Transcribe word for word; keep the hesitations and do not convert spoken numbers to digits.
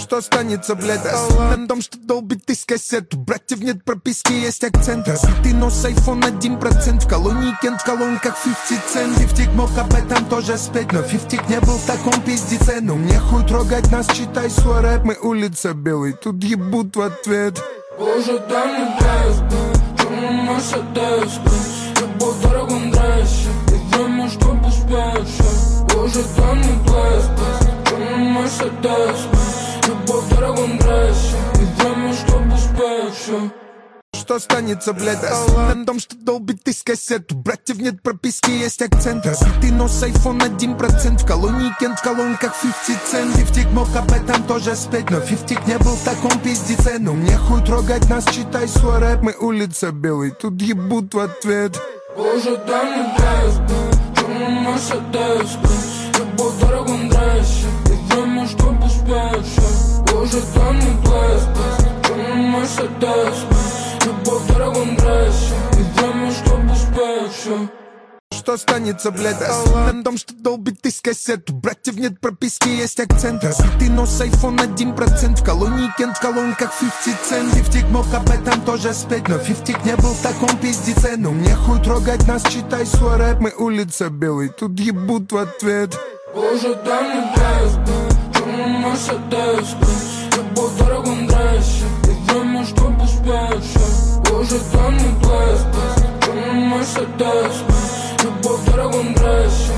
Что останется, блядь, на том, что долбит из кассет. У братьев нет прописки, есть акцент. Разбитый нос, айфон один процент. В колонии Кент, в колонках пятьдесят цент. Фифтик мог об этом тоже спеть, но Фифтик не был в таком пиздеце. Ну мне хуй трогать нас, читай свой рэп. Мы улица Белый, тут ебут в ответ. Боже, дай мне тест, черный Мерседес. Любовь в дорогом дрессе, и время, чтоб успеть. Боже, дай мне тест, черный Мерседес. Любовь в дорогом дрессе, и время, чтоб успеть. Что останется, блядь, на том, что долбит из кассет. У братьев нет прописки, есть акцент. Разбитый нос, айфон один процент. В колонии Кент, в колонках пятьдесят цент. Фифтик мог об этом тоже спеть, но Фифтик не был в таком пиздеце. Ну мне хуй трогать нас, читай свой рэп. Мы улица Белый, тут ебут в ответ. Боже, дай мне тест, черный Мерседес. Любовь в дорогом дрессе, и время, чтоб успеть. Боже, дай мне тест, черный Мерседес. Любовь в дорогом дрессе, и время, чтоб успеть. Что останется, блядь, на том, что долбит из кассет. У братьев нет прописки, есть акцент. Разбитый нос, айфон один процент. В колонии Кент, в колонках пятьдесят цент. Фифтик мог об этом тоже спеть, но Фифтик не был в таком пиздеце. Ну мне хуй трогать нас, читай свой рэп. Мы улица Белый, тут ебут в ответ. Боже, дай мне тест, черный Мерседес. Любовь в дорогом дрессе, и время, чтоб успеть. Боже, дай мне тест, черный Мерседес. Любовь в дорогом дрессе.